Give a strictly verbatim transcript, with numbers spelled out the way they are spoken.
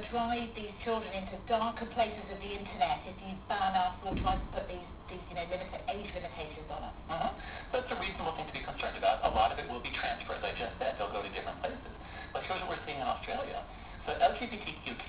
drive these children into darker places of the internet if you ban us or try to put these, these you know, limit, age limitations on us? Mm-hmm. That's a reasonable thing to be concerned about. A lot of it will be transfer, as I just said. They'll go to different places. But here's what we're seeing in Australia. So L G B T Q